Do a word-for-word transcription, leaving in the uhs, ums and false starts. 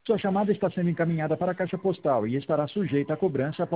Sua chamada está sendo encaminhada para a caixa postal e estará sujeita a cobrança após